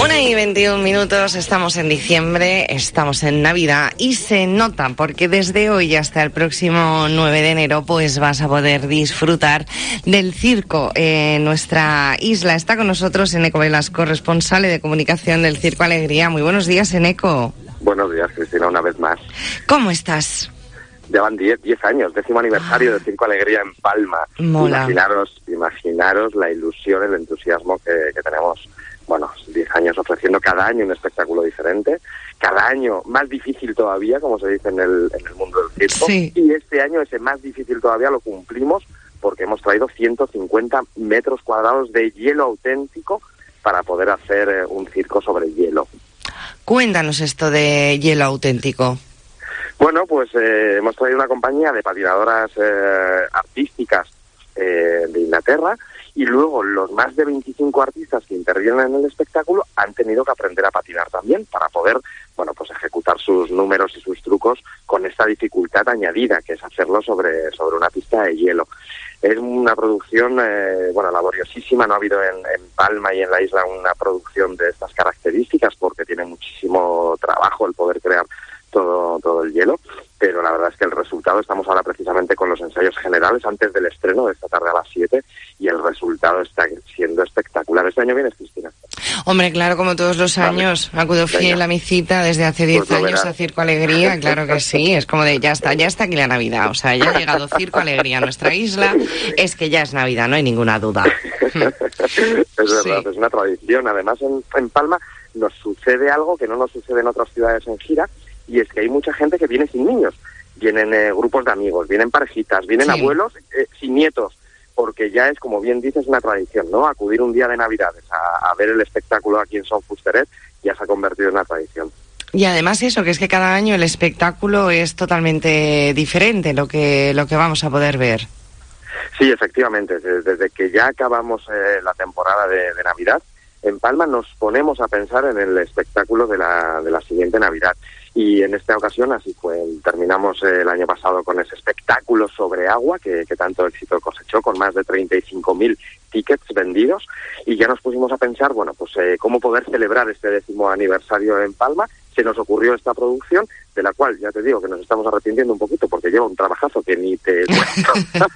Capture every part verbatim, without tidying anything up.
Una y veintiún minutos, estamos en diciembre, estamos en Navidad y se nota porque desde hoy hasta el próximo nueve de enero pues vas a poder disfrutar del circo en nuestra isla. Está con nosotros Eneco Velasco, responsable de comunicación del Circo Alegría. Muy buenos días, Eneco. Buenos días, Cristina, una vez más. ¿Cómo estás? Ya van diez años, décimo aniversario ah. del Circo Alegría en Palma. Mola. Imaginaros, imaginaros la ilusión, el entusiasmo que, que tenemos. Bueno, diez años ofreciendo cada año un espectáculo diferente, cada año más difícil todavía, como se dice en el, en el mundo del circo. Sí. Y este año ese más difícil todavía lo cumplimos porque hemos traído ciento cincuenta metros cuadrados de hielo auténtico para poder hacer eh, un circo sobre hielo. Cuéntanos esto de hielo auténtico. Bueno, pues eh, hemos traído una compañía de patinadoras eh, artísticas eh, de Inglaterra y luego los más de veinticinco artistas que intervienen en el espectáculo han tenido que aprender a patinar también para poder, bueno, pues ejecutar sus números y sus trucos con esta dificultad añadida que es hacerlo sobre, sobre una pista de hielo. Es una producción, eh, bueno, laboriosísima. No ha habido en, en Palma y en la isla una producción de estas características porque tiene muchísimo trabajo el poder crear todo todo el hielo, pero la verdad es que el resultado, estamos ahora precisamente con los ensayos generales antes del estreno de esta tarde a las siete y el resultado está siendo espectacular. ¿Este año vienes, Cristina? Hombre, claro, como todos los años, vale. Acudo fiel a mi cita desde hace diez pues años a Circo Alegría, claro que sí, es como de ya está, ya está aquí la Navidad, o sea, ya ha llegado Circo Alegría a nuestra isla, es que ya es Navidad, no hay ninguna duda. Es verdad, sí. Es una tradición. Además en, en Palma nos sucede algo que no nos sucede en otras ciudades en gira, y es que hay mucha gente que viene sin niños, vienen eh, grupos de amigos, vienen parejitas, vienen sí. abuelos eh, sin nietos, porque ya es, como bien dices, una tradición, ¿no? Acudir un día de Navidades a, a ver el espectáculo aquí en Son Fusteret ya se ha convertido en una tradición. Y además eso, que es que cada año el espectáculo es totalmente diferente lo que lo que vamos a poder ver. Sí, efectivamente, desde, desde que ya acabamos eh, la temporada de, de Navidad, en Palma nos ponemos a pensar en el espectáculo de la, de la siguiente Navidad. Y en esta ocasión así fue, terminamos el año pasado con ese espectáculo sobre agua que, que tanto éxito cosechó, con más de treinta y cinco mil tickets vendidos, y ya nos pusimos a pensar, bueno, pues eh, cómo poder celebrar este décimo aniversario en Palma. Se nos ocurrió esta producción, de la cual ya te digo que nos estamos arrepintiendo un poquito porque lleva un trabajazo que ni te cuento.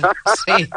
Sí.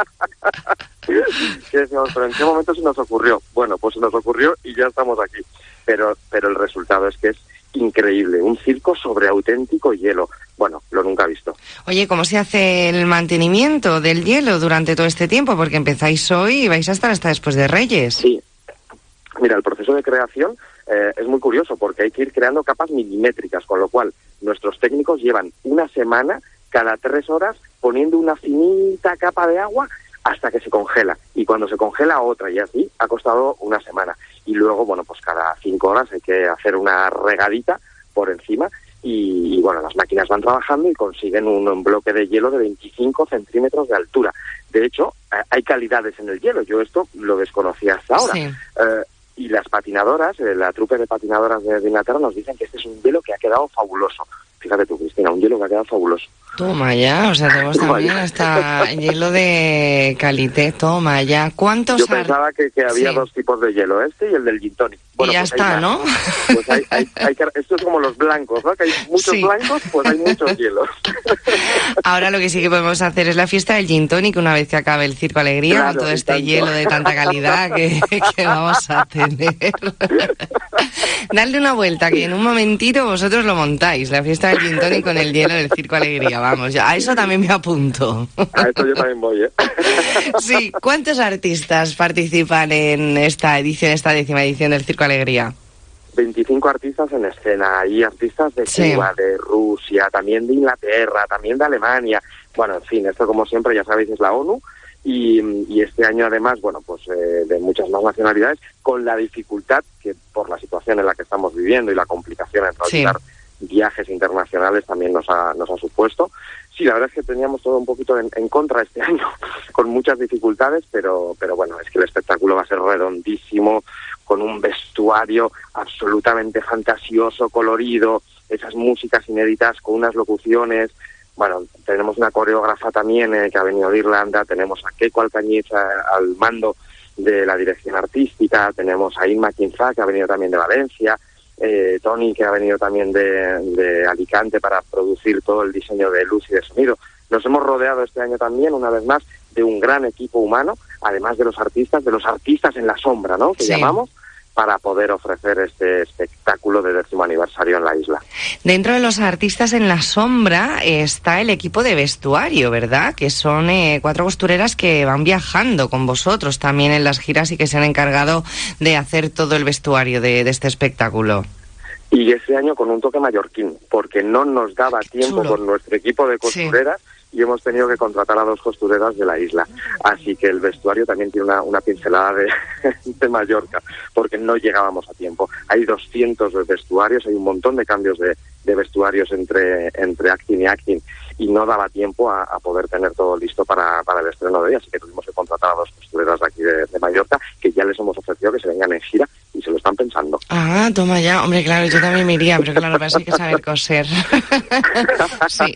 ¿Qué decimos? Pero ¿en qué momento se nos ocurrió? Bueno, pues se nos ocurrió y ya estamos aquí. Pero, pero el resultado es que es increíble, un circo sobre auténtico hielo. Bueno, lo nunca visto. Oye, ¿cómo se hace el mantenimiento del hielo durante todo este tiempo? Porque empezáis hoy y vais a estar hasta después de Reyes. Sí. Mira, el proceso de creación eh, es muy curioso porque hay que ir creando capas milimétricas, con lo cual nuestros técnicos llevan una semana, cada tres horas, poniendo una finita capa de agua hasta que se congela. Y cuando se congela otra, y así ha costado una semana. Y luego, bueno, pues cada cinco horas hay que hacer una regadita por encima y, y bueno, las máquinas van trabajando y consiguen un, un bloque de hielo de veinticinco centímetros de altura. De hecho, eh, hay calidades en el hielo. Yo esto lo desconocía hasta ahora. Sí. Eh, y las patinadoras, eh, la trupe de patinadoras de, de Inglaterra nos dicen que este es un hielo que ha quedado fabuloso. Fíjate tú, Cristina, un hielo que ha quedado fabuloso. Toma ya, o sea, tenemos también hasta hielo de calité, toma ya. ¿Cuántos? Yo pensaba que, que había sí. dos tipos de hielo, este y el del gin tonic. Bueno, y ya pues está, ¿no? Pues hay, hay, hay que, esto es como los blancos, ¿no? Que hay muchos sí. blancos, pues hay muchos hielos. Ahora lo que sí que podemos hacer es la fiesta del gin tonic una vez que acabe el Circo Alegría, claro, con todo este tanto. hielo de tanta calidad que, que vamos a tener. Dale una vuelta, que en un momentito vosotros lo montáis, la fiesta del gin tonic con el hielo del Circo Alegría, vamos, a eso también me apunto. A eso yo también voy, ¿eh? Sí, ¿cuántos artistas participan en esta edición, esta décima edición del Circo Alegría? veinticinco artistas en escena, hay artistas de sí. Cuba, de Rusia, también de Inglaterra, también de Alemania. Bueno, en fin, esto como siempre, ya sabéis, es la ONU. Y, y este año además, bueno, pues eh, de muchas más nacionalidades, con la dificultad que por la situación en la que estamos viviendo y la complicación en realizar sí. viajes internacionales también nos ha, nos ha supuesto. Sí, la verdad es que teníamos todo un poquito en, en contra este año, con muchas dificultades, pero, pero bueno, es que el espectáculo va a ser redondísimo, con un vestuario absolutamente fantasioso, colorido, esas músicas inéditas con unas locuciones. Bueno, tenemos una coreógrafa también eh, que ha venido de Irlanda, tenemos a Keiko Alcañiz a, al mando de la dirección artística, tenemos a Inma Quinzá, que ha venido también de Valencia, eh, Tony, que ha venido también de, de Alicante para producir todo el diseño de luz y de sonido. Nos hemos rodeado este año también, una vez más, de un gran equipo humano, además de los artistas, de los artistas en la sombra, ¿no?, que sí. llamamos, para poder ofrecer este espectáculo de décimo aniversario en la isla. Dentro de los artistas en la sombra está el equipo de vestuario, ¿verdad? Que son eh, cuatro costureras que van viajando con vosotros también en las giras y que se han encargado de hacer todo el vestuario de, de este espectáculo. Y ese año con un toque mallorquín, porque no nos daba tiempo con nuestro equipo de costureras, sí. y hemos tenido que contratar a dos costureras de la isla. Así que el vestuario también tiene una, una pincelada de, de Mallorca, porque no llegábamos a tiempo. Hay doscientos vestuarios, hay un montón de cambios de, de vestuarios entre, entre acting y acting, y no daba tiempo a, a poder tener todo listo para, para el estreno de ella. Así que tuvimos que contratar a dos costureras de aquí de, de Mallorca, que ya les hemos ofrecido que se vengan en gira y se lo están pensando. Ah, toma ya. Hombre, claro, yo también me iría, pero claro, para eso hay que saber coser. Sí.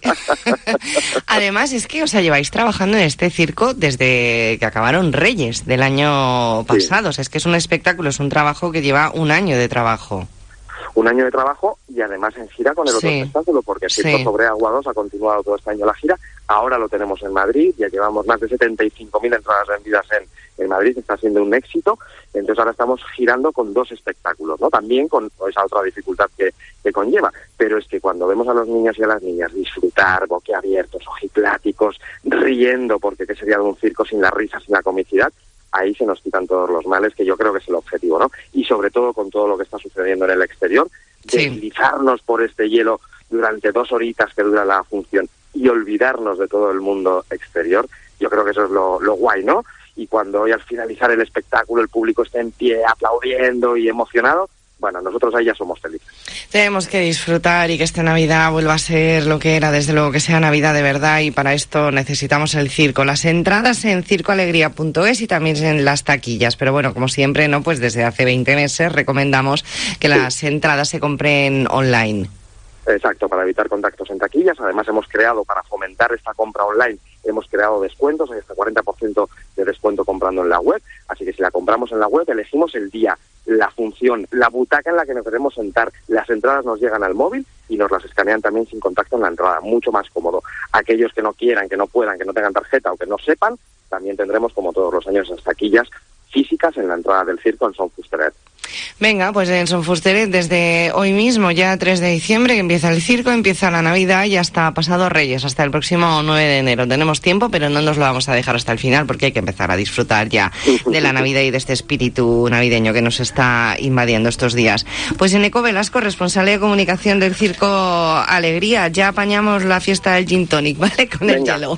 Además, es que, o sea, lleváis trabajando en este circo desde que acabaron Reyes del año pasado. Sí. O sea, es que es un espectáculo, es un trabajo que lleva un año de trabajo. Un año de trabajo y además en gira con el otro sí. espectáculo, porque el Circo sí. sobre Agua dos ha continuado todo este año la gira. Ahora lo tenemos en Madrid, ya llevamos más de setenta y cinco mil entradas vendidas en, en Madrid, está siendo un éxito. Entonces ahora estamos girando con dos espectáculos, ¿no? También con esa otra dificultad que, que conlleva. Pero es que cuando vemos a los niños y a las niñas disfrutar, boquiabiertos, ojipláticos, riendo, porque ¿qué sería de un circo sin la risa, sin la comicidad? Ahí se nos quitan todos los males, que yo creo que es el objetivo, ¿no? Y sobre todo con todo lo que está sucediendo en el exterior, sí. deslizarnos por este hielo durante dos horitas que dura la función y olvidarnos de todo el mundo exterior, yo creo que eso es lo, lo guay, ¿no? Y cuando hoy al finalizar el espectáculo el público está en pie aplaudiendo y emocionado, bueno, nosotros ahí ya somos felices. Tenemos que disfrutar y que esta Navidad vuelva a ser lo que era, desde luego que sea Navidad de verdad, y para esto necesitamos el circo. Las entradas en circo alegría punto es y también en las taquillas, pero bueno, como siempre, no, pues desde hace veinte meses recomendamos que las sí. entradas se compren online. Exacto, para evitar contactos en taquillas. Además hemos creado, para fomentar esta compra online, hemos creado descuentos, hay hasta cuarenta por ciento de descuento comprando en la web, así que si la compramos en la web, elegimos el día, la función, la butaca en la que nos queremos sentar, las entradas nos llegan al móvil y nos las escanean también sin contacto en la entrada, mucho más cómodo. Aquellos que no quieran, que no puedan, que no tengan tarjeta o que no sepan, también tendremos, como todos los años, esas taquillas físicas en la entrada del circo en Son Fusteret. Venga, pues en Son Fusteret desde hoy mismo, ya tres de diciembre, que empieza el circo, empieza la Navidad y hasta pasado Reyes, hasta el próximo nueve de enero. Tenemos tiempo, pero no nos lo vamos a dejar hasta el final porque hay que empezar a disfrutar ya de la Navidad y de este espíritu navideño que nos está invadiendo estos días. Pues Eneco Velasco, responsable de comunicación del Circo Alegría, ya apañamos la fiesta del Gin Tonic, ¿vale? Con Venga. el hielo.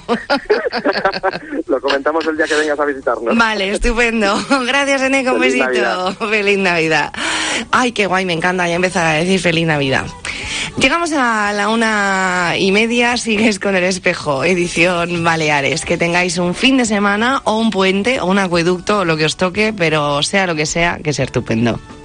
Lo comentamos el día que vengas a visitarnos. Vale, estupendo. Gracias, Eneco, un besito. Navidad. Feliz Navidad. Ay, qué guay, me encanta ya empezar a decir feliz Navidad. Llegamos a la una y media, sigues con El Espejo, edición Baleares. Que tengáis un fin de semana o un puente o un acueducto o lo que os toque, pero sea lo que sea, que sea estupendo.